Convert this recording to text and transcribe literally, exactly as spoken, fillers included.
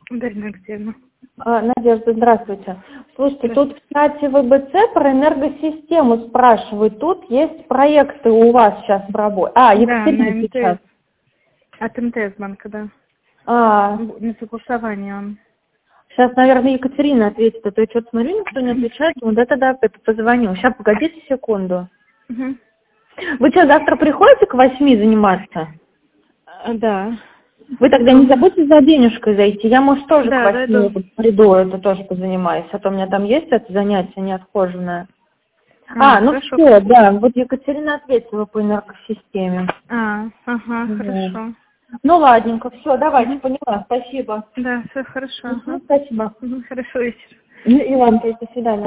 Дарья Алексеевна. А, Надежда, здравствуйте. Слушайте, тут в чате вэ бэ цэ про энергосистему спрашивают. Тут есть проекты у вас сейчас в работе. А, Екатерина Да, на сейчас. МТС. От МТС банка, да. А, На согласование он. сейчас, наверное, Екатерина ответит, а то я что-то смотрю, никто не отвечает. Вот это да, это позвонил. Сейчас, погодите секунду. Угу. Вы что, завтра приходите к восьми заниматься? Да. Вы тогда не забудьте за денежкой зайти. Я, может, тоже Да, к восьми да, приду, это тоже позанимаюсь. А то у меня там есть это занятие неотхоженное. А, А, ну хорошо. все, да, вот Екатерина ответила по энергосистеме. А, ага, Да. хорошо. Ну ладненько, все, давайте, Угу. поняла, спасибо. Да, все хорошо. Мгм, Ага. спасибо. Угу, хорошо вечер. И вам, до свидания.